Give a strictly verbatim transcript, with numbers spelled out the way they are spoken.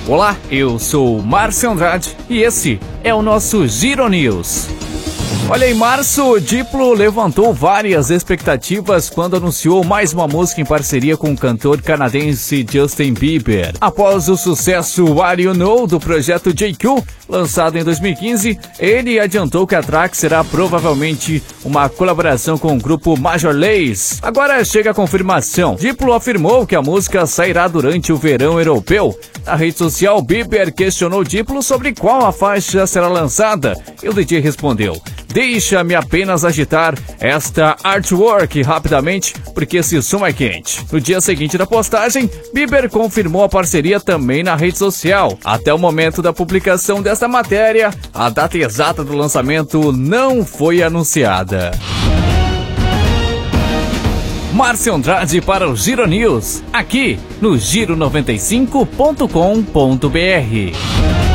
Olá, eu sou Márcio Andrade e esse é o nosso Giro News. Olha, em março, o Diplo levantou várias expectativas quando anunciou mais uma música em parceria com o cantor canadense Justin Bieber. Após o sucesso What You Know do projeto J Q, lançado em dois mil e quinze, ele adiantou que a track será provavelmente uma colaboração com o grupo Major Lazer. Agora chega a confirmação. Diplo afirmou que a música sairá durante o verão europeu. Na rede social, Bieber questionou Diplo sobre qual a faixa será lançada e o D J respondeu: "Deixa-me apenas agitar esta artwork rapidamente, porque esse som é quente." No dia seguinte da postagem, Bieber confirmou a parceria também na rede social. Até o momento da publicação desta matéria, a data exata do lançamento não foi anunciada. Márcio Andrade para o Giro News, aqui no giro noventa e cinco ponto com ponto br.